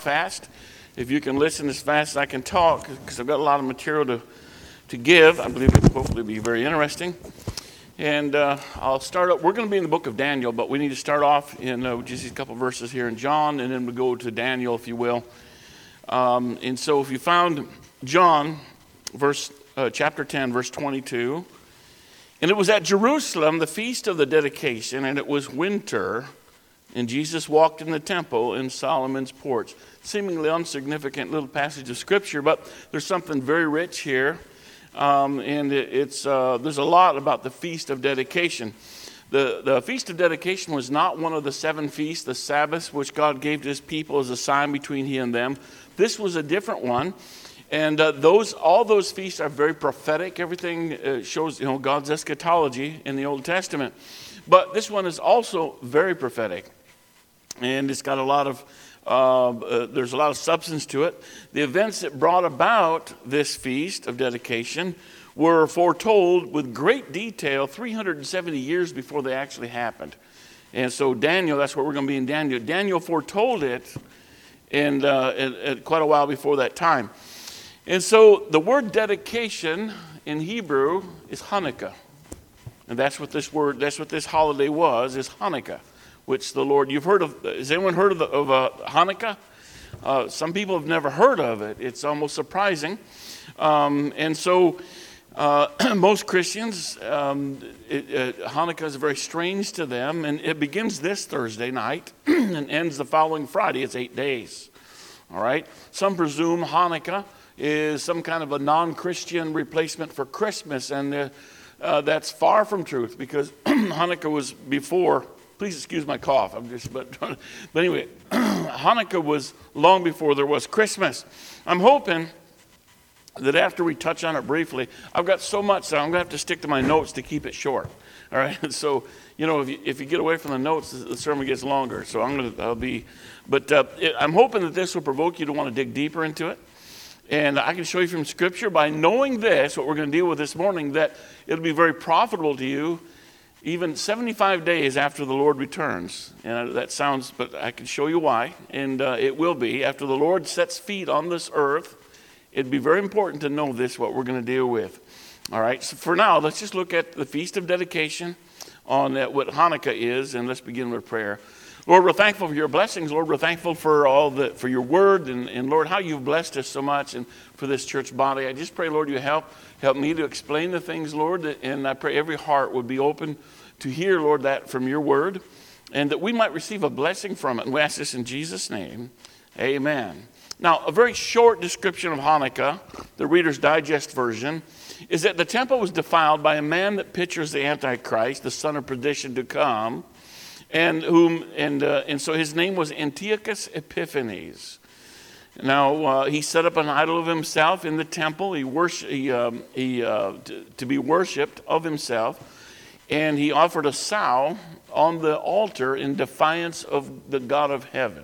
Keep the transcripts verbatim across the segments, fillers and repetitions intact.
fast. If you can listen as fast as I can talk, because I've got a lot of material to, to give. I believe it will hopefully be very interesting. And uh, I'll start up. We're going to be in the book of Daniel, but we need to start off in uh, just a couple verses here in John, and then we go to Daniel, if you will. Um, and so if you found John, verse uh, chapter ten, verse twenty-two, and it was at Jerusalem, the feast of the dedication, and it was winter, and Jesus walked in the temple in Solomon's porch. Seemingly insignificant little passage of scripture, but there's something very rich here. Um, and it, it's uh, there's a lot about the Feast of Dedication. The, the Feast of Dedication was not one of the seven feasts, the Sabbaths, which God gave to his people as a sign between he and them. This was a different one. And uh, those all those feasts are very prophetic. Everything uh, shows you know God's eschatology in the Old Testament. But this one is also very prophetic. And it's got a lot of Uh, uh, there's a lot of substance to it. The events that brought about this feast of dedication were foretold with great detail three hundred seventy years before they actually happened. And so Daniel, that's what we're going to be in Daniel. Daniel foretold it and uh, at, at quite a while before that time. And so the word dedication in Hebrew is Hanukkah. And that's what this word, that's what this holiday was, is Hanukkah. Which the Lord, you've heard of, has anyone heard of, the, of uh, Hanukkah? Uh, some people have never heard of it. It's almost surprising. Um, and so uh, most Christians, um, it, uh, Hanukkah is very strange to them. And it begins this Thursday night and ends the following Friday. It's eight days. All right. Some presume Hanukkah is some kind of a non-Christian replacement for Christmas. And uh, uh, that's far from truth, because Hanukkah was before. Please excuse my cough. I'm just, but, but anyway, Hanukkah was long before there was Christmas. I'm hoping that after we touch on it briefly, I've got so much that I'm going to have to stick to my notes to keep it short. All right. So, you know, if you, if you get away from the notes, the sermon gets longer. So I'm going to, I'll be, but uh, I'm hoping that this will provoke you to want to dig deeper into it. And I can show you from Scripture by knowing this, what we're going to deal with this morning, that it'll be very profitable to you even seventy-five days after the Lord returns. And that sounds, but I can show you why. And uh, it will be. After the Lord sets feet on this earth, it'd be very important to know this, what we're going to deal with. All right, so for now, let's just look at the Feast of Dedication, on uh, what Hanukkah is, and let's begin with prayer. Lord, we're thankful for your blessings. Lord, we're thankful for all the, for your word, and, and Lord, how you've blessed us so much, and for this church body. I just pray, Lord, you help help me to explain the things, Lord, and I pray every heart would be open to hear, Lord, that from your word, and that we might receive a blessing from it. And we ask this in Jesus' name. Amen. Now, a very short description of Hanukkah, the Reader's Digest version, is that the temple was defiled by a man that pictures the Antichrist, the son of perdition to come, and whom and uh, and so his name was Antiochus Epiphanes. Now uh, he set up an idol of himself in the temple. He worship he um, he uh, to, to be worshipped of himself, and he offered a sow on the altar in defiance of the God of heaven.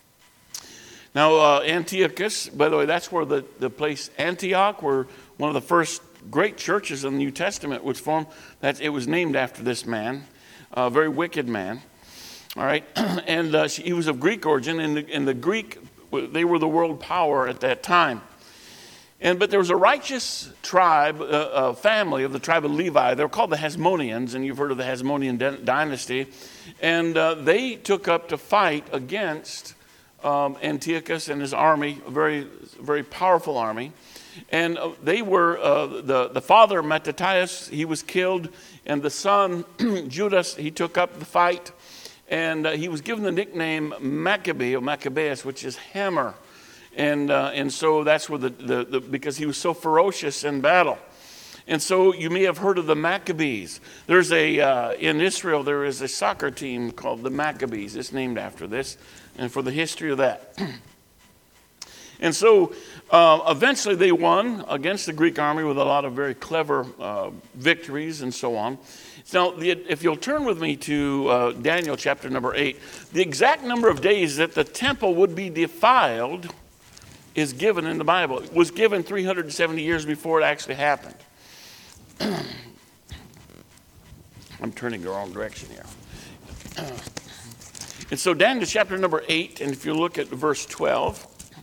Now uh, Antiochus, by the way, that's where the the place Antioch, where one of the first great churches in the New Testament was formed. That it was named after this man, a very wicked man. All right, and uh, he was of Greek origin, and the, and the Greek, they were the world power at that time. And but there was a righteous tribe, uh, a family of the tribe of Levi. They were called the Hasmoneans, and you've heard of the Hasmonean dynasty. And uh, they took up to fight against um, Antiochus and his army, a very, very powerful army. And uh, they were uh, the the father Mattathias, he was killed, and the son Judas, he took up the fight. And uh, he was given the nickname Maccabee, or Maccabeus, which is hammer. And uh, and so that's where the, the, the, because he was so ferocious in battle. And so you may have heard of the Maccabees. There's a, uh, in Israel, there is a soccer team called the Maccabees. It's named after this, and for the history of that. And so uh, eventually they won against the Greek army with a lot of very clever uh, victories and so on. Now, the, if you'll turn with me to uh, Daniel chapter number eight, the exact number of days that the temple would be defiled is given in the Bible. It was given three hundred seventy years before it actually happened. I'm turning the wrong direction here. And so Daniel chapter number eight, and if you look at verse twelve,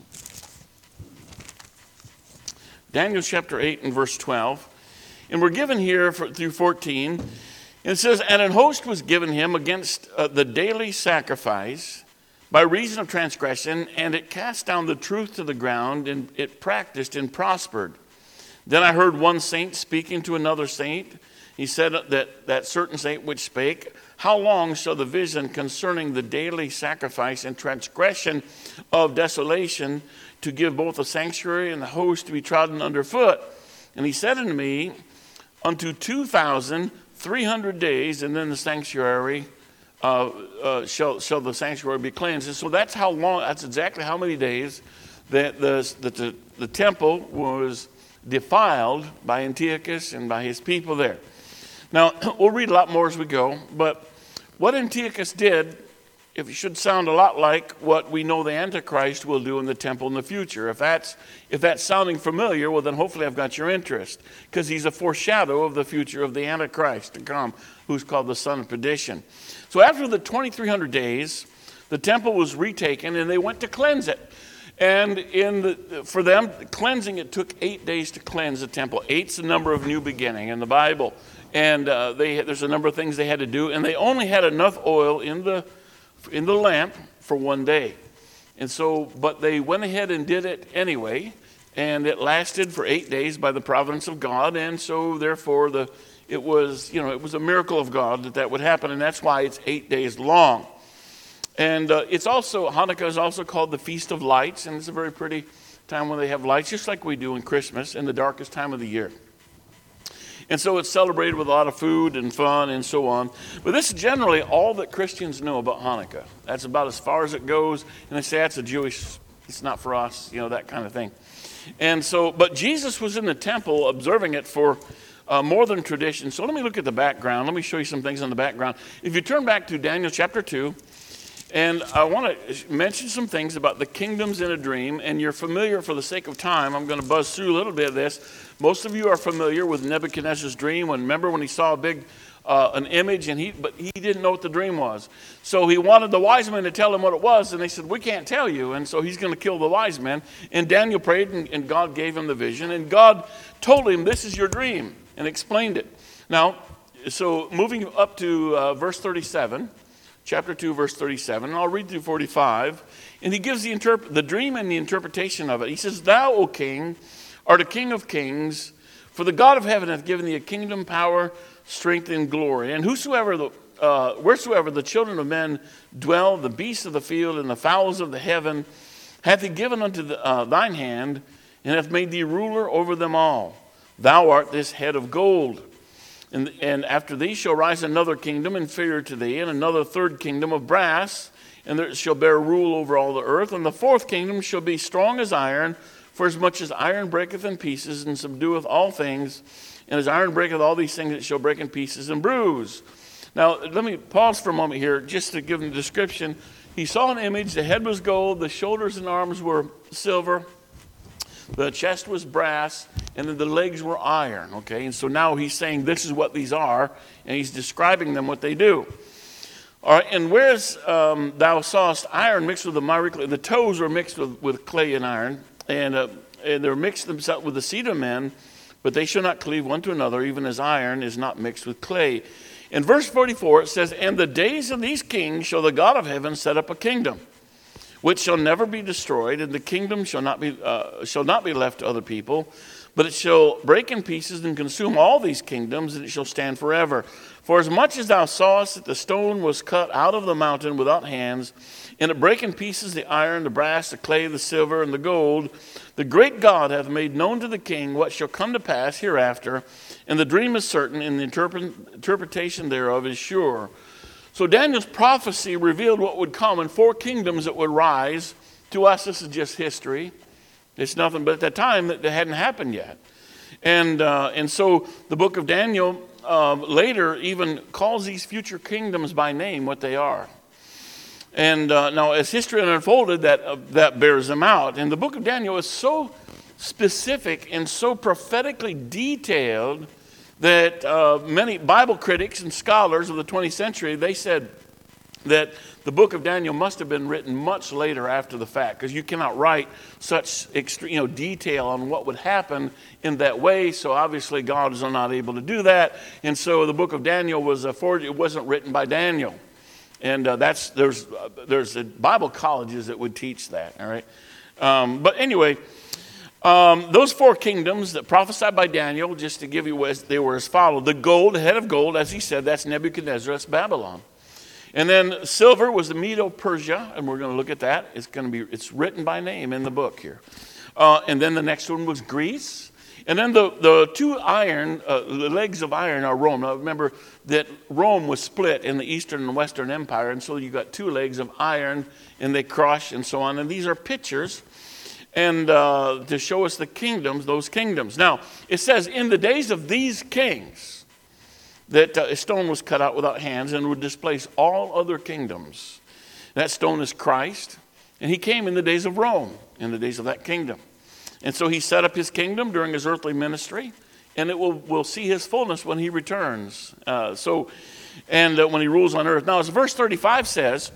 Daniel chapter eight and verse twelve, and we're given here for, through fourteen, and it says, and an host was given him against uh, the daily sacrifice by reason of transgression, and it cast down the truth to the ground, and it practiced and prospered. Then I heard one saint speaking to another saint. He said that that certain saint which spake, how long shall the vision concerning the daily sacrifice and transgression of desolation to give both the sanctuary and the host to be trodden underfoot? And he said unto me, unto two thousand three hundred days, and then the sanctuary uh, uh, shall shall the sanctuary be cleansed. And so that's how long. That's exactly how many days that the that the, the temple was defiled by Antiochus and by his people there. Now, we'll read a lot more as we go, but what Antiochus did, if it should sound a lot like what we know the Antichrist will do in the temple in the future. If that's if that's sounding familiar, well, then hopefully I've got your interest, because he's a foreshadow of the future of the Antichrist to come, who's called the son of perdition. So after the twenty-three hundred days, the temple was retaken, and they went to cleanse it. And in the, for them, cleansing, it took eight days to cleanse the temple. Eight's the number of new beginning in the Bible. And uh, they, there's a number of things they had to do, and they only had enough oil in the in the lamp for one day. And so, but they went ahead and did it anyway, and it lasted for eight days by the providence of God. And so, therefore, the it was you know it was a miracle of God that that would happen, and that's why it's eight days long. And uh, it's also, Hanukkah is also called the Feast of Lights, and it's a very pretty time when they have lights, just like we do in Christmas, in the darkest time of the year. And so it's celebrated with a lot of food and fun and so on. But this is generally all that Christians know about Hanukkah. That's about as far as it goes. And they say that's a Jewish, it's not for us, you know, that kind of thing. And so, but Jesus was in the temple observing it for uh, more than tradition. So let me look at the background. Let me show you some things on the background. If you turn back to Daniel chapter two, and I want to mention some things about the kingdoms in a dream, and you're familiar, for the sake of time, I'm going to buzz through a little bit of this. Most of you are familiar with Nebuchadnezzar's dream. When, remember when he saw a big, uh, an image, and he, but he didn't know what the dream was. So he wanted the wise men to tell him what it was, and they said, we can't tell you. And so he's going to kill the wise men. And Daniel prayed, and, and God gave him the vision. And God told him, this is your dream, and explained it. Now, so moving up to uh, verse thirty-seven. Chapter two, verse thirty-seven, and I'll read through forty-five. And he gives the interp- the dream and the interpretation of it. He says, thou, O king, art a king of kings, for the God of heaven hath given thee a kingdom, power, strength, and glory. And whosoever the, uh, wheresoever the children of men dwell, the beasts of the field and the fowls of the heaven, hath he given unto the, uh, thine hand, and hath made thee ruler over them all. Thou art this head of gold. And, and after thee shall rise another kingdom inferior to thee, and another third kingdom of brass, and there shall bear rule over all the earth. And the fourth kingdom shall be strong as iron, for as much as iron breaketh in pieces, and subdueth all things, and as iron breaketh all these things, it shall break in pieces and bruise. Now, let me pause for a moment here, just to give him the description. He saw an image, the head was gold, the shoulders and arms were silver, the chest was brass, and then the legs were iron, okay? And so now he's saying this is what these are, and he's describing them what they do. All right, and whereas um, thou sawest iron mixed with the miry clay, the toes were mixed with, with clay and iron, and, uh, and they're mixed themselves with the seed of men, but they shall not cleave one to another, even as iron is not mixed with clay. In verse forty-four, it says, and the days of these kings shall the God of heaven set up a kingdom, which shall never be destroyed, and the kingdom shall not be uh, shall not be left to other people, but it shall break in pieces and consume all these kingdoms, and it shall stand forever. For as much as thou sawest that the stone was cut out of the mountain without hands, and it brake in pieces the iron, the brass, the clay, the silver, and the gold, the great God hath made known to the king what shall come to pass hereafter, and the dream is certain, and the interpret- interpretation thereof is sure. So Daniel's prophecy revealed what would come in four kingdoms that would rise. To us, this is just history. It's nothing, but at that time, it hadn't happened yet. And uh, and so the book of Daniel uh, later even calls these future kingdoms by name, what they are. And uh, now as history unfolded, that, uh, that bears them out. And the book of Daniel is so specific and so prophetically detailed that uh, many Bible critics and scholars of the twentieth century, they said that the book of Daniel must have been written much later after the fact, because you cannot write such extreme, you know, detail on what would happen in that way. So obviously God is not able to do that. And so the book of Daniel was a forged. It wasn't written by Daniel. And uh, that's there's uh, there's uh, Bible colleges that would teach that. All right. Um, but anyway, um, those four kingdoms that prophesied by Daniel, just to give you what they were as follows: the gold, the head of gold, as he said, that's Nebuchadnezzar, that's Babylon. And then silver was the Medo-Persia, and we're going to look at that. It's going to be it's written by name in the book here. Uh, and then the next one was Greece. And then the, the two iron, uh, the legs of iron are Rome. Now remember that Rome was split in the Eastern and Western Empire, and so you got two legs of iron, and they crush and so on. And these are pictures, and uh, to show us the kingdoms, those kingdoms. Now it says, in the days of these kings, that uh, a stone was cut out without hands and would displace all other kingdoms. That stone is Christ, and he came in the days of Rome, in the days of that kingdom. And so he set up his kingdom during his earthly ministry, and it will will see his fullness when he returns. Uh, so, and uh, when he rules on earth. Now, as verse thirty-five says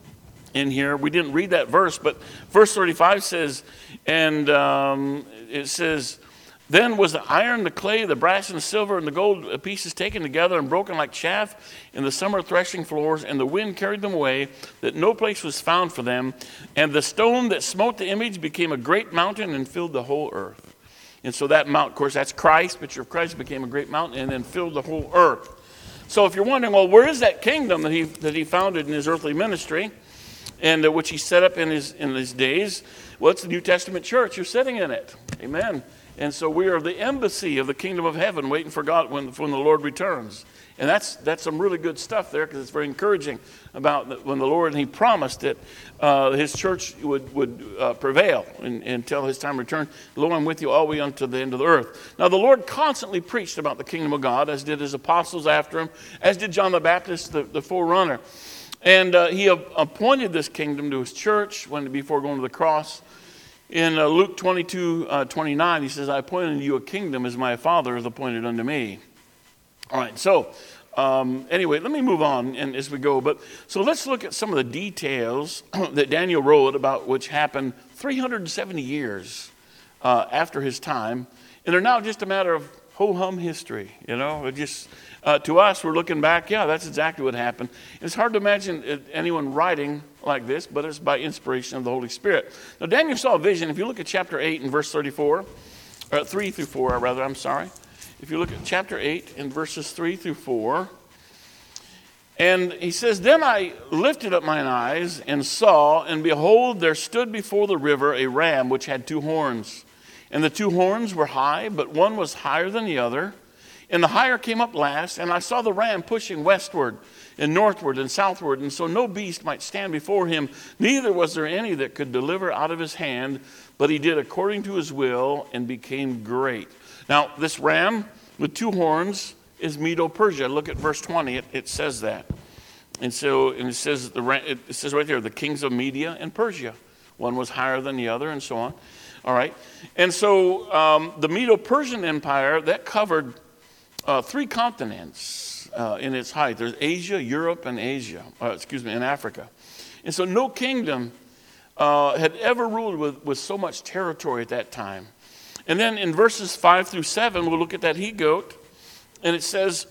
in here, we didn't read that verse, but verse thirty-five says, and um, it says, then was the iron, the clay, the brass, and the silver, and the gold pieces taken together and broken like chaff in the summer threshing floors, and the wind carried them away, that no place was found for them. And the stone that smote the image became a great mountain and filled the whole earth. And so that mount, of course, that's Christ, picture of Christ, became a great mountain and then filled the whole earth. So if you're wondering, well, where is that kingdom that he that he founded in his earthly ministry, and uh, which he set up in his in his days? Well, it's the New Testament church. You're sitting in it. Amen. And so we are the embassy of the kingdom of heaven, waiting for God when, when the Lord returns. And that's that's some really good stuff there, because it's very encouraging about the, when the Lord, and he promised that uh, his church would, would uh, prevail in, until his time returned. Lo, I'm with you all the way unto the end of the earth. Now, the Lord constantly preached about the kingdom of God, as did his apostles after him, as did John the Baptist, the, the forerunner. And uh, he appointed this kingdom to his church when before going to the cross. In uh, Luke twenty-two, uh, twenty-nine, he says, I appointed you a kingdom as my Father has appointed unto me. All right, so um, anyway, let me move on and as we go. But so let's look at some of the details that Daniel wrote about, which happened three hundred seventy years uh, after his time. And they're now just a matter of ho-hum history, you know. It just uh, to us, we're looking back, yeah, that's exactly what happened. It's hard to imagine anyone writing like this, but it's by inspiration of the Holy Spirit. Now, Daniel saw a vision. If you look at chapter eight and verse thirty-four, or three through four, rather, I'm sorry. If you look at chapter eight and verses three through four, and he says, then I lifted up mine eyes and saw, and behold, there stood before the river a ram which had two horns. And the two horns were high, but one was higher than the other. And the higher came up last, and I saw the ram pushing westward and northward and southward, and so no beast might stand before him, neither was there any that could deliver out of his hand, but he did according to his will and became great. Now, this ram with two horns is Medo-Persia. Look at verse twenty, it, it says that. And so and it says the it says right there, the kings of Media and Persia. One was higher than the other, and so on. All right. And so um, the Medo-Persian Empire, that covered uh, three continents uh, in its height. There's Asia, Europe, and Asia. Uh, excuse me, and Africa. And so no kingdom uh, had ever ruled with, with so much territory at that time. And then in verses five through seven, we'll look at that he-goat. And it says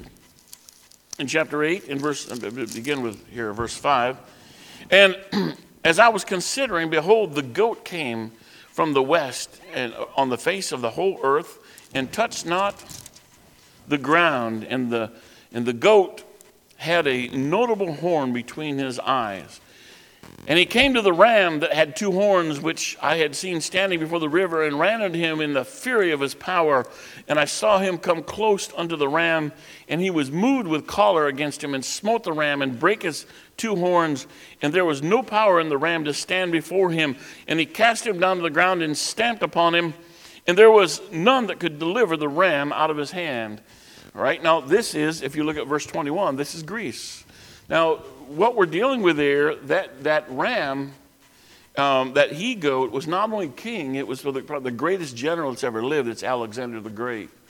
in chapter eight, in verse, begin with here, verse five. And as I was considering, behold, the goat came from the west and on the face of the whole earth, and touched not the ground. And the and the goat had a notable horn between his eyes. And he came to the ram that had two horns, which I had seen standing before the river, and ran at him in the fury of his power. And I saw him come close unto the ram, and he was moved with choler against him, and smote the ram, and brake his two horns. And there was no power in the ram to stand before him. And he cast him down to the ground and stamped upon him. And there was none that could deliver the ram out of his hand. All right, now this is, if you look at verse twenty-one, this is Greece. Now, what we're dealing with there, that, that ram, um, that he-goat was not only king, it was probably the greatest general that's ever lived. It's Alexander the Great.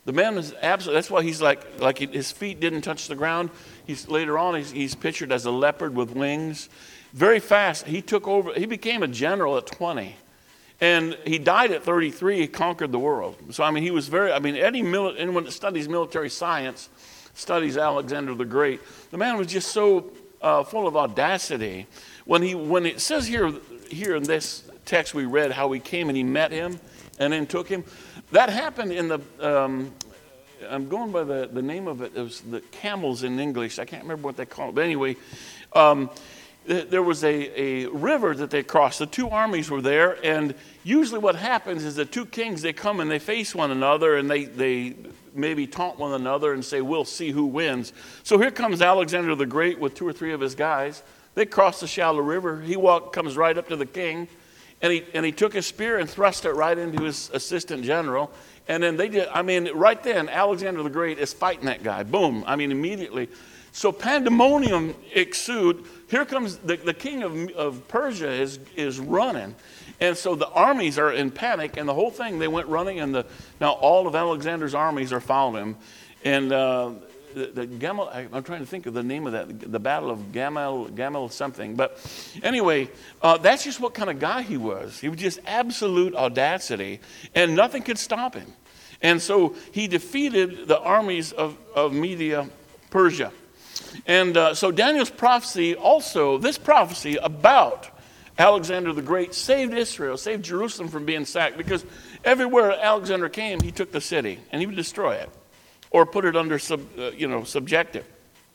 The man was absolutely, that's why he's like, like his feet didn't touch the ground. He's later on, he's, he's pictured as a leopard with wings. Very fast, he took over, he became a general at twenty. And he died at thirty-three, he conquered the world. So, I mean, he was very, I mean, any mili- anyone that studies military science studies Alexander the Great. The man was just so uh, full of audacity. When he, when it says here, here in this text we read how he came and he met him and then took him, that happened in the, um, I'm going by the, the name of it, it was the camels in English. I can't remember what they call it. But anyway, um, there was a, a river that they crossed. The two armies were there, and usually what happens is the two kings, they come and they face one another, and they, they maybe taunt one another and say, we'll see who wins. So here comes Alexander the Great with two or three of his guys. They cross the shallow river. He walk, comes right up to the king, and he, and he took his spear and thrust it right into his assistant general. And then they did, I mean, right then, Alexander the Great is fighting that guy. Boom. I mean, immediately. So pandemonium ensued. Here comes the, the king of, of Persia is, is running. And so the armies are in panic, and the whole thing, they went running, and the now all of Alexander's armies are following him. And uh, the, the Gamel, I'm trying to think of the name of that, the Battle of Gamel, Gamel something. But anyway, uh, that's just what kind of guy he was. He was just absolute audacity, and nothing could stop him. And so he defeated the armies of, of Media, Persia. And uh, so Daniel's prophecy also, this prophecy about Alexander the Great saved Israel, saved Jerusalem from being sacked, because everywhere Alexander came, he took the city and he would destroy it or put it under, sub, uh, you know, subjective.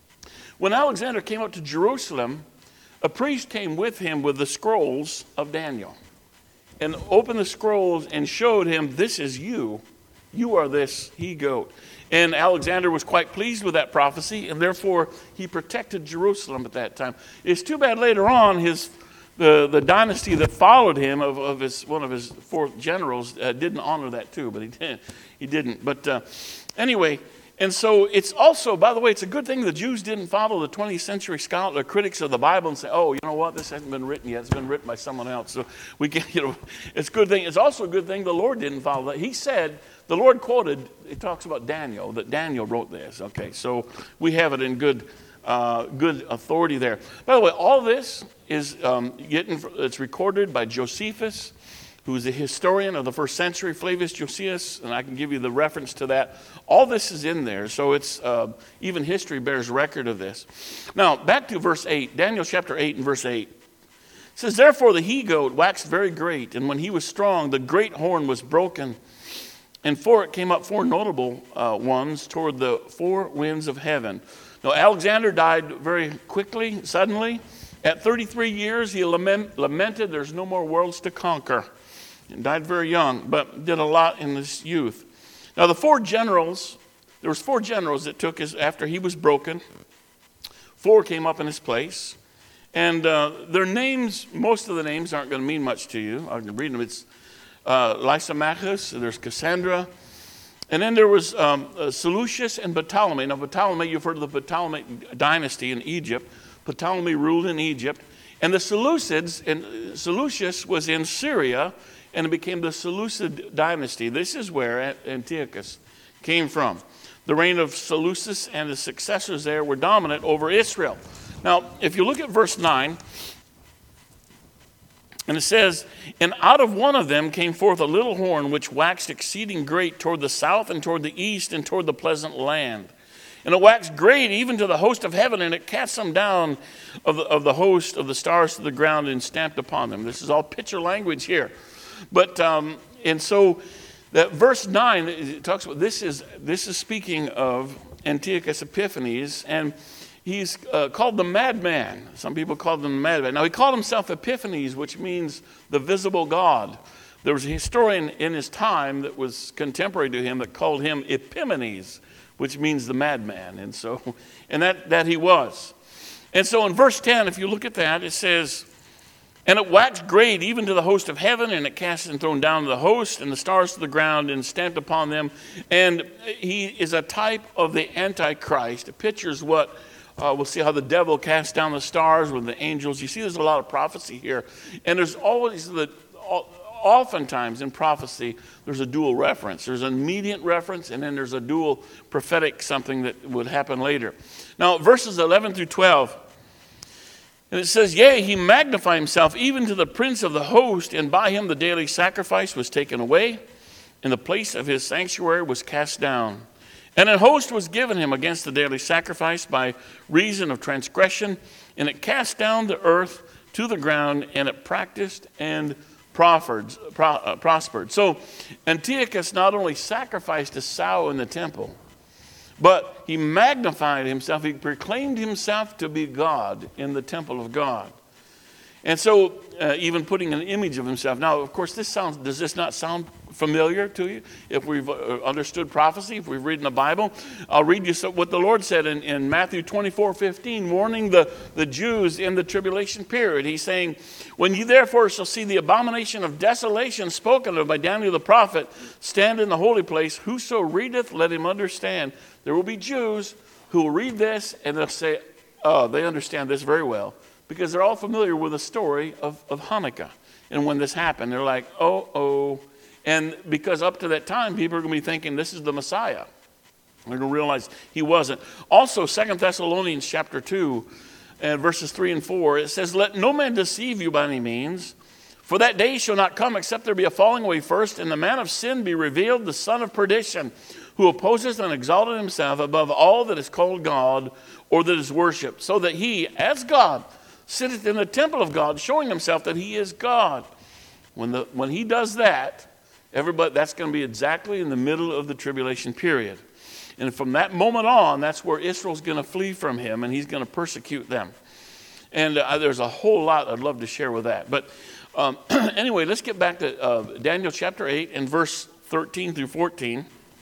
When Alexander came up to Jerusalem, a priest came with him with the scrolls of Daniel and opened the scrolls and showed him, this is you. You are this he-goat. And Alexander was quite pleased with that prophecy, and therefore he protected Jerusalem at that time. It's too bad later on his the, the dynasty that followed him of, of his one of his four generals uh, didn't honor that too, but he did he didn't. But uh, anyway, and so it's also, by the way, it's a good thing the Jews didn't follow the twentieth century scholar critics of the Bible and say, oh, you know what, this hasn't been written yet. It's been written by someone else. So we can, you know, it's a good thing. It's also a good thing the Lord didn't follow that. He said, the Lord quoted, it talks about Daniel, that Daniel wrote this. Okay, so we have it in good uh, good authority there. By the way, all this is um, getting, it's recorded by Josephus, who is a historian of the first century, Flavius Josephus, and I can give you the reference to that. All this is in there, so it's uh, even history bears record of this. Now, back to verse eight, Daniel chapter eight and verse eight. It says, therefore the he-goat waxed very great, and when he was strong, the great horn was broken, and for it came up four notable uh, ones toward the four winds of heaven. Now, Alexander died very quickly, suddenly. At thirty-three years, he lament, lamented, there's no more worlds to conquer. And died very young, but did a lot in his youth. Now, the four generals, there was four generals that took his, after he was broken. Four came up in his place. And uh, their names, most of the names aren't going to mean much to you. I can read them. It's uh, Lysimachus, there's Cassandra. And then there was um, uh, Seleucus and Ptolemy. Now, Ptolemy, you've heard of the Ptolemy dynasty in Egypt. Ptolemy ruled in Egypt. And the Seleucids, and Seleucus was in Syria, and it became the Seleucid dynasty. This is where Antiochus came from. The reign of Seleucus and his successors there were dominant over Israel. Now, if you look at verse nine, and it says, and out of one of them came forth a little horn, which waxed exceeding great toward the south and toward the east and toward the pleasant land. And it waxed great even to the host of heaven, and it cast them down of the, of the host of the stars to the ground and stamped upon them. This is all picture language here. But, um, and so that verse nine, it talks about, this is, this is speaking of Antiochus Epiphanes, and he's uh, called the madman. Some people call him the madman. Now, he called himself Epiphanes, which means the visible God. There was a historian in his time that was contemporary to him that called him Epimanes, which means the madman. And so, and that, that he was. And so in verse ten, if you look at that, it says, and it waxed great even to the host of heaven, and it cast and thrown down to the host, and the stars to the ground, and stamped upon them. And he is a type of the Antichrist. It pictures what, uh, we'll see how the devil casts down the stars with the angels. You see there's a lot of prophecy here. And there's always the, oftentimes in prophecy, there's a dual reference. There's an immediate reference, and then there's a dual prophetic something that would happen later. Now, verses eleven through twelve, and it says, "Yea, he magnified himself even to the prince of the host, and by him the daily sacrifice was taken away, and the place of his sanctuary was cast down. And an host was given him against the daily sacrifice by reason of transgression, and it cast down the earth to the ground, and it practiced and prospered. Uh, prospered. So Antiochus not only sacrificed a sow in the temple, but he magnified himself. He proclaimed himself to be God in the temple of God. And so uh, even putting an image of himself. Now, of course, this sounds, does this not sound familiar to you? If we've uh, understood prophecy, if we've read in the Bible, I'll read you so, what the Lord said in, in Matthew twenty-four fifteen, warning the, the Jews in the tribulation period. He's saying, "When ye therefore shall see the abomination of desolation spoken of by Daniel the prophet stand in the holy place, whoso readeth, let him understand." There will be Jews who will read this and they'll say, oh, they understand this very well, because they're all familiar with the story of, of Hanukkah. And when this happened, they're like, oh, oh. And because up to that time, people are going to be thinking this is the Messiah. They're going to realize he wasn't. Also, Second Thessalonians chapter two, and verses three and four, it says, "Let no man deceive you by any means, for that day shall not come except there be a falling away first, and the man of sin be revealed, the son of perdition, who opposes and exalted himself above all that is called God or that is worshipped, so that he, as God, sitteth in the temple of God, showing himself that he is God." When the when he does that, everybody, that's going to be exactly in the middle of the tribulation period. And from that moment on, that's where Israel's going to flee from him, and he's going to persecute them. And uh, there's a whole lot I'd love to share with that. But um, anyway, let's get back to uh, Daniel chapter eight and verse thirteen through fourteen.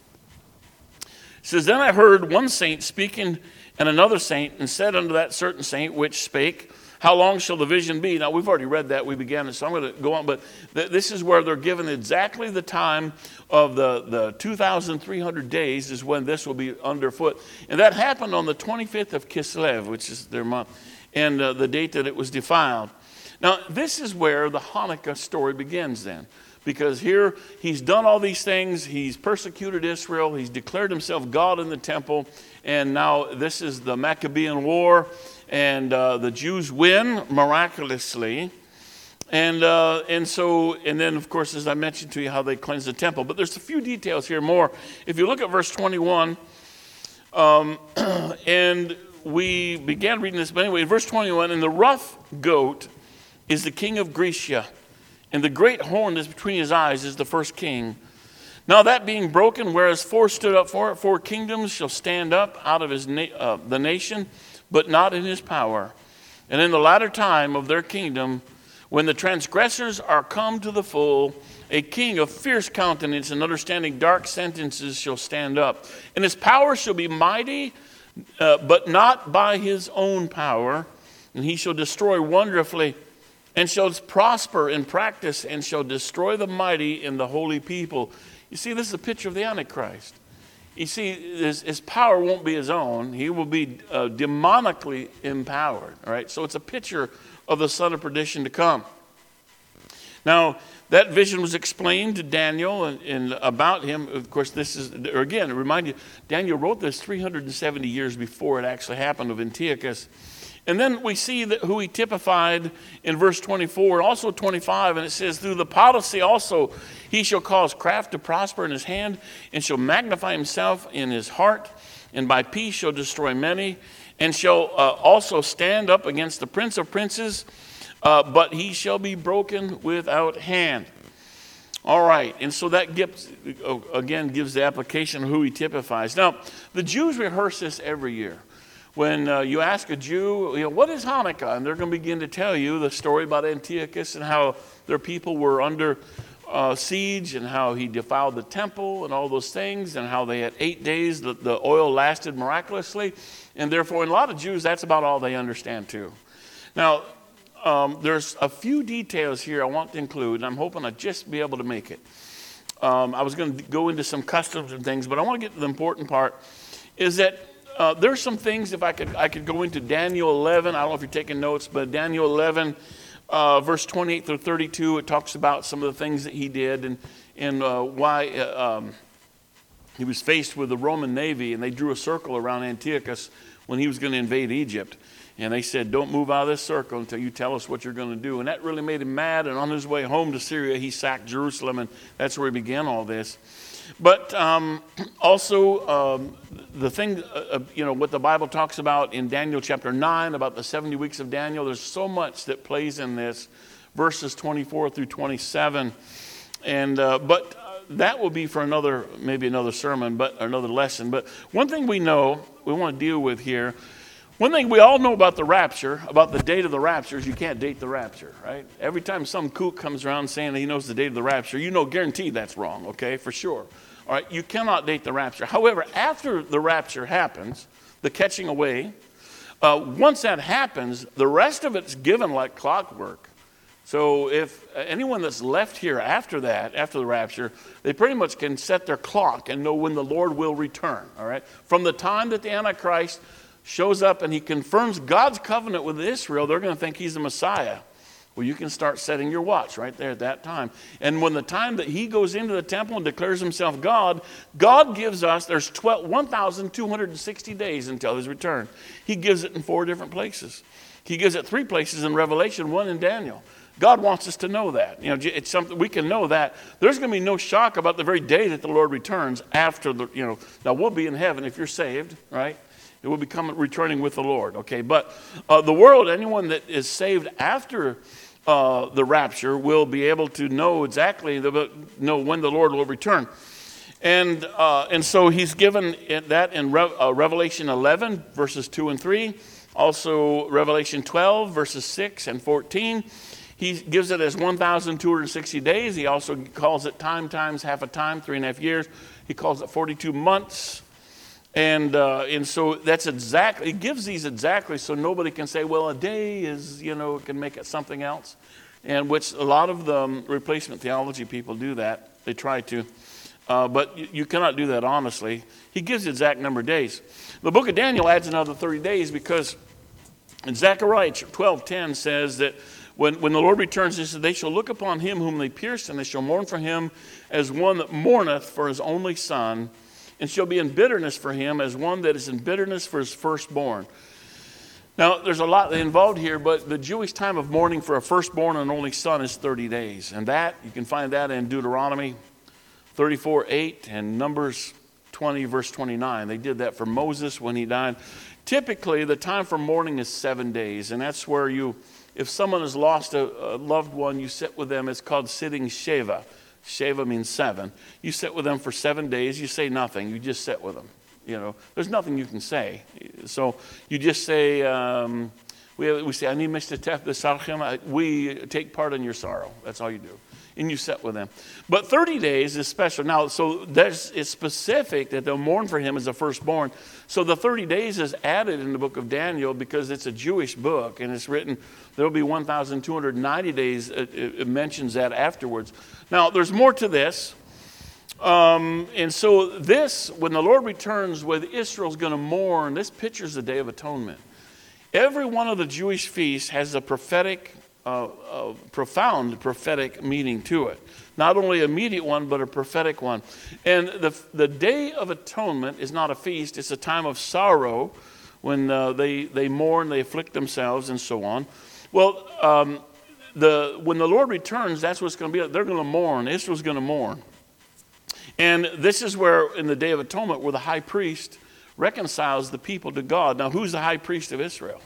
It says, "Then I heard one saint speaking and another saint, and said unto that certain saint which spake, How long shall the vision be?" Now, we've already read that. We began it, so I'm going to go on. But th- this is where they're given exactly the time of the, the two thousand three hundred days is when this will be underfoot. And that happened on the twenty-fifth of Kislev, which is their month, and uh, the date that it was defiled. Now, this is where the Hanukkah story begins then. Because here he's done all these things. He's persecuted Israel. He's declared himself God in the temple. And now this is the Maccabean War. And uh, the Jews win miraculously. And uh, and so, and then, of course, as I mentioned to you, how they cleanse the temple. But there's a few details here more. If you look at verse twenty-one, um, and we began reading this, but anyway, verse twenty-one, "And the rough goat is the king of Grecia, and the great horn is between his eyes is the first king. Now that being broken, whereas four stood up for it, four kingdoms shall stand up out of his na- uh, the nation, but not in his power. And in the latter time of their kingdom, when the transgressors are come to the full, a king of fierce countenance and understanding dark sentences shall stand up. And his power shall be mighty, uh, but not by his own power. And he shall destroy wonderfully, and shall prosper in practice, and shall destroy the mighty in the holy people." You see, this is a picture of the Antichrist. You see, his, his power won't be his own. He will be uh, demonically empowered. All right? So it's a picture of the son of perdition to come. Now, that vision was explained to Daniel and, and about him. Of course, this is, or again, remind you, Daniel wrote this three hundred seventy years before it actually happened of Antiochus. And then we see that who he typified in verse twenty-four, also twenty-five, and it says, "Through the policy also he shall cause craft to prosper in his hand, and shall magnify himself in his heart, and by peace shall destroy many, and shall uh, also stand up against the prince of princes, uh, but he shall be broken without hand." All right, and so that gives, again, gives the application of who he typifies. Now, the Jews rehearse this every year. When uh, you ask a Jew, you know, what is Hanukkah? And they're going to begin to tell you the story about Antiochus and how their people were under uh, siege and how he defiled the temple and all those things and how they had eight days that the oil lasted miraculously. And therefore, in a lot of Jews, that's about all they understand too. Now, um, there's a few details here I want to include, and I'm hoping I'll just be able to make it. Um, I was going to go into some customs and things, but I want to get to the important part, is that Uh, there's some things, if I could I could go into Daniel eleven. I don't know if you're taking notes, but Daniel eleven, uh, verse twenty-eight through thirty-two, it talks about some of the things that he did and, and uh, why uh, um, he was faced with the Roman Navy, and they drew a circle around Antiochus when he was going to invade Egypt. And they said, don't move out of this circle until you tell us what you're going to do. And that really made him mad. And on his way home to Syria, he sacked Jerusalem, and that's where he began all this. But um, also, um, the thing, uh, you know, what the Bible talks about in Daniel chapter nine, about the seventy weeks of Daniel, there's so much that plays in this, verses twenty-four through twenty-seven. And uh, but uh, that will be for another, maybe another sermon, but another lesson. But one thing we know, we want to deal with here, one thing we all know about the rapture, about the date of the rapture, is you can't date the rapture, right? Every time some kook comes around saying that he knows the date of the rapture, you know guaranteed that's wrong, okay, for sure. All right, you cannot date the rapture. However, after the rapture happens, the catching away, uh, once that happens, the rest of it's given like clockwork. So if anyone that's left here after that, after the rapture, they pretty much can set their clock and know when the Lord will return, all right? From the time that the Antichrist shows up and he confirms God's covenant with Israel, they're going to think he's the Messiah. Well, you can start setting your watch right there at that time. And when the time that he goes into the temple and declares himself God, God gives us, there's one thousand two hundred sixty days until his return. He gives it in four different places. He gives it three places in Revelation, one in Daniel. God wants us to know that. You know, it's something we can know that. There's going to be no shock about the very day that the Lord returns after the, you know, now we'll be in heaven if you're saved, right? It will become returning with the Lord, okay? But uh, the world, anyone that is saved after uh, the rapture will be able to know exactly, the, know when the Lord will return. And uh, and so he's given that in Re- uh, Revelation eleven, verses two and three. Also Revelation twelve, verses six and fourteen. He gives it as one thousand two hundred sixty days. He also calls it time times half a time, three and a half years. He calls it forty-two months. And uh, and so that's exactly, it gives these exactly so nobody can say, well, a day is, you know, can make it something else. And which a lot of the um, replacement theology people do that. They try to. Uh, but you, you cannot do that honestly. He gives the exact number of days. The book of Daniel adds another thirty days because in Zechariah twelve ten says that when, when the Lord returns, he said, they shall look upon him whom they pierced, and they shall mourn for him as one that mourneth for his only son, and shall be in bitterness for him as one that is in bitterness for his firstborn. Now, there's a lot involved here, but the Jewish time of mourning for a firstborn and only son is thirty days. And that, you can find that in Deuteronomy thirty-four eight and Numbers twenty, verse twenty-nine. They did that for Moses when he died. Typically, the time for mourning is seven days, and that's where you, if someone has lost a, a loved one, you sit with them. It's called sitting Sheva. Sheva means seven. You sit with them for seven days. You say nothing. You just sit with them. You know, there's nothing you can say. So you just say, um, we, we say, Ani mishtatef b'sarchem. We take part in your sorrow. That's all you do. And you sit with them. But thirty days is special. Now, so there's, it's specific that they'll mourn for him as a firstborn. So the thirty days is added in the book of Daniel because it's a Jewish book and it's written, there will be one thousand two hundred ninety days. It, it mentions that afterwards. Now, there's more to this. Um, and so this, when the Lord returns, with Israel's going to mourn, this pictures the Day of Atonement. Every one of the Jewish feasts has a prophetic Uh, a profound prophetic meaning to it. Not only an immediate one, but a prophetic one. And the the Day of Atonement is not a feast. It's a time of sorrow when uh, they, they mourn, they afflict themselves, and so on. Well, um, the when the Lord returns, that's what's going to be. They're going to mourn. Israel's going to mourn. And this is where, in the Day of Atonement, where the high priest reconciles the people to God. Now, who's the high priest of Israel?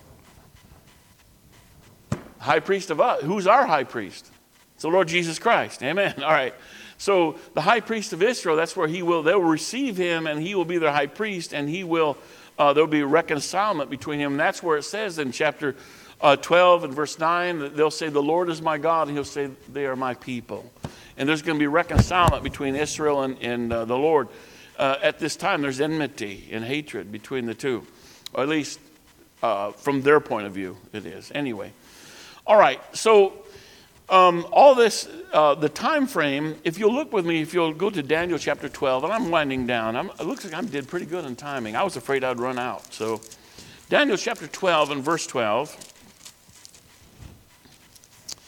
High priest of us. Who's our high priest? It's the Lord Jesus Christ. Amen. All right. So the high priest of Israel, that's where he will, they'll receive him and he will be their high priest and he will, uh, there'll be reconcilement between him. And that's where it says in chapter uh, twelve and verse nine, that they'll say, the Lord is my God, and he'll say, they are my people. And there's going to be reconcilement between Israel and, and uh, the Lord. Uh, at this time, there's enmity and hatred between the two. Or at least uh, from their point of view, it is. Anyway. All right, so um, all this, uh, the time frame, if you'll look with me, if you'll go to Daniel chapter twelve, and I'm winding down. I'm, it looks like I did pretty good in timing. I was afraid I'd run out. So Daniel chapter twelve and verse twelve.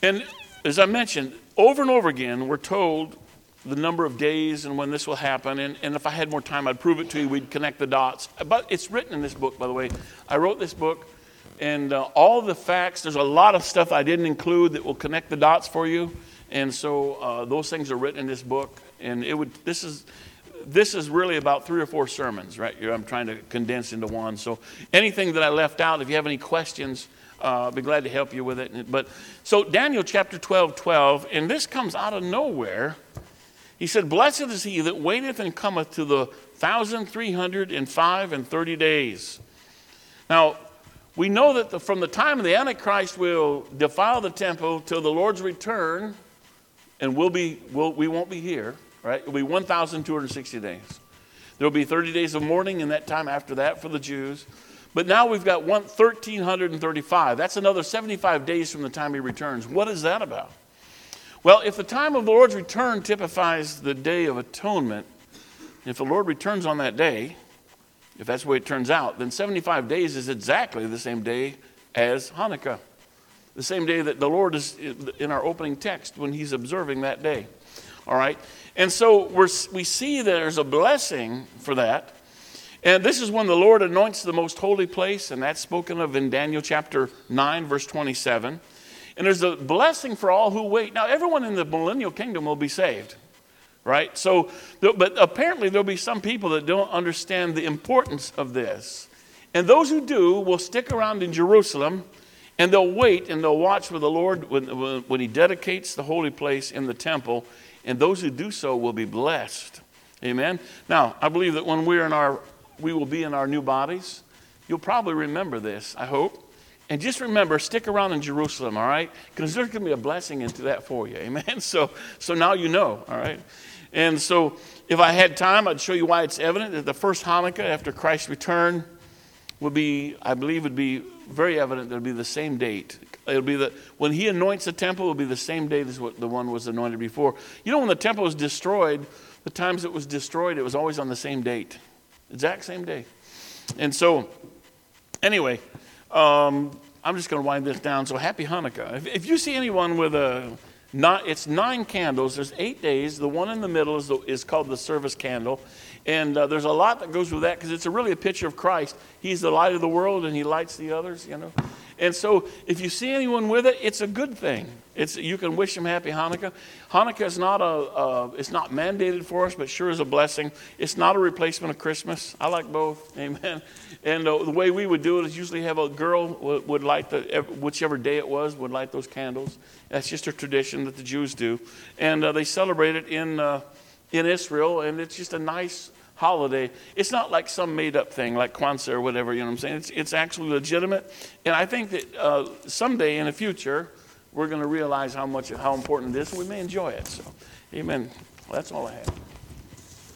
And as I mentioned, over and over again, we're told the number of days and when this will happen. And, and if I had more time, I'd prove it to you. We'd connect the dots. But it's written in this book, by the way. I wrote this book, and uh, all the facts, there's a lot of stuff I didn't include that will connect the dots for you. And so uh, those things are written in this book. And it would. This is this is really about three or four sermons, right? I'm trying to condense into one. So anything that I left out, if you have any questions, Uh, I'll be glad to help you with it. But so Daniel chapter twelve, twelve, and this comes out of nowhere. He said, "Blessed is he that waiteth and cometh to the thousand three hundred and five and thirty days." Now, we know that the, from the time of the Antichrist will defile the temple till the Lord's return, and we'll be we'll, we won't be here, right? It'll be one thousand two hundred sixty days. There will be thirty days of mourning in that time after that for the Jews. But now we've got one, one thousand three hundred thirty-five. That's another seventy-five days from the time he returns. What is that about? Well, if the time of the Lord's return typifies the Day of Atonement, if the Lord returns on that day, if that's the way it turns out, then seventy-five days is exactly the same day as Hanukkah. The same day that the Lord is in our opening text when he's observing that day. All right? And so we're, we see there's a blessing for that. And this is when the Lord anoints the most holy place, and that's spoken of in Daniel chapter nine, verse twenty-seven. And there's a blessing for all who wait. Now, everyone in the millennial kingdom will be saved, right? So, but apparently there'll be some people that don't understand the importance of this. And those who do will stick around in Jerusalem, and they'll wait, and they'll watch for the Lord when, when he dedicates the holy place in the temple. And those who do so will be blessed. Amen? Now, I believe that when we're in our we will be in our new bodies. You'll probably remember this, I hope. And just remember, stick around in Jerusalem, all right? Because there's going to be a blessing into that for you, amen? So so now you know, all right? And so if I had time, I'd show you why it's evident that the first Hanukkah after Christ's return would be, I believe, would be very evident that it would be the same date. It'll be the, when he anoints the temple, it will be the same date as what the one was anointed before. You know, when the temple was destroyed, the times it was destroyed, it was always on the same date. Exact same day. And so, anyway, um, I'm just going to wind this down. So, happy Hanukkah. If, if you see anyone with a, not, it's nine candles. There's eight days. The one in the middle is, the, is called the service candle. And uh, there's a lot that goes with that because it's a really a picture of Christ. He's the light of the world and he lights the others, you know. And so if you see anyone with it, it's a good thing. It's you can wish them happy Hanukkah. Hanukkah is not a uh, it's not mandated for us, but sure is a blessing. It's not a replacement of Christmas. I like both. Amen. And uh, the way we would do it is usually have a girl would, would light the whichever day it was would light those candles. That's just a tradition that the Jews do, and uh, they celebrate it in uh, in Israel, and it's just a nice holiday. It's not like some made-up thing like Kwanzaa or whatever, you know what I'm saying? It's, it's actually legitimate. And I think that uh, someday in the future, we're going to realize how much, how important it is, and we may enjoy it. So, amen. Well, that's all I have.